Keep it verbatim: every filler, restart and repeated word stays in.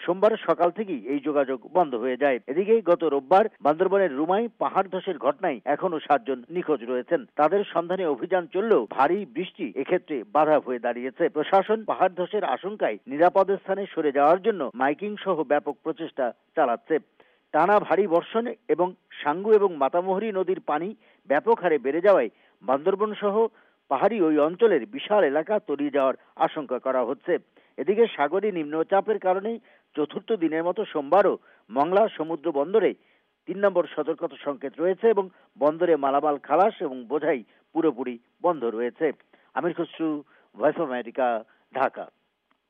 সোমবার সকাল থেকেই এই যোগাযোগ বন্ধ হয়ে যায়। এদিকে গত রোববার বান্দরবনের রুমাই পাহাড় ধসের ঘটনায় এখনো সাতজন নিখোঁজ রয়েছেন। তাদের সন্ধানে অভিযান চললেও ভারী বৃষ্টি এক্ষেত্রে বাধা হয়ে দাঁড়িয়েছে। প্রশাসন পাহাড় ধসের আশঙ্কায় নিরাপদ স্থানে সরে যাওয়ার জন্য মাইকিং সহ ব্যাপক প্রচেষ্টা চালাচ্ছে। টানা ভারী বর্ষণ এবং সাঙ্গু এবং মাতামুহুরী নদীর পানি ব্যাপক হারে বেড়ে যাওয়ায় বান্দরবন সহ পাহাড়ি ওই অঞ্চলের বিশাল এলাকা তলিয়ে যাওয়ার আশঙ্কা করা হচ্ছে। এদিকে সাগরে নিম্নচাপের কারণে চতুর্থ দিনের মতো সোমবারও মংলা সমুদ্র বন্দরে তিন নম্বর সতর্কতা সংকেত রয়েছে এবং বন্দরে মালামাল খালাস এবং বোঝাই পুরোপুরি বন্ধ রয়েছে। Amir Khasru, voice of America, Dhaka.